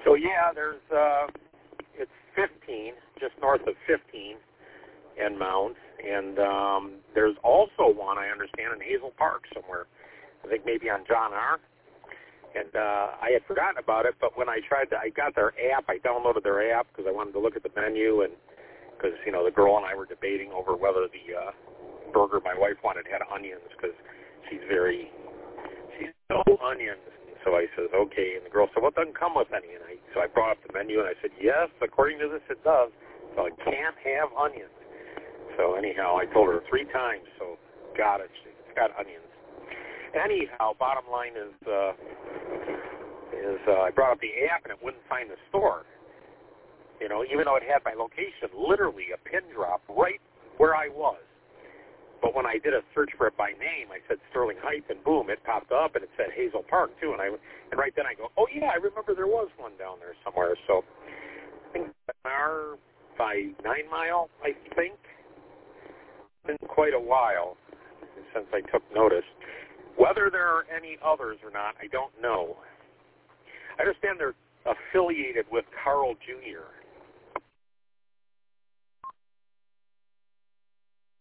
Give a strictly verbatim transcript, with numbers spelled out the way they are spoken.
So yeah, there's uh, it's fifteen, just north of fifteen, in Mount, and um, there's also one I understand in Hazel Park somewhere. I think maybe on John R. And uh, I had forgotten about it, but when I tried to, I got their app. I downloaded their app because I wanted to look at the menu, and because you know the girl and I were debating over whether the uh, burger my wife wanted had onions because she's very she's no onions. So I says okay, and the girl said, "Well, it doesn't come with any." And I so I brought up the menu and I said, "Yes, according to this, it does. So it can't have onions." So anyhow, I told her three times. So got it. It's got onions. Anyhow, bottom line is, uh, is uh, I brought up the app and it wouldn't find the store. You know, even though it had my location, literally a pin drop right where I was. But when I did a search for it by name, I said Sterling Heights, and boom, it popped up, and it said Hazel Park too. And I and right then I go, oh yeah, I remember there was one down there somewhere. So I think an hour by Nine Mile, I think. It's been quite a while since I took notice. Whether there are any others or not, I don't know. I understand they're affiliated with Carl Junior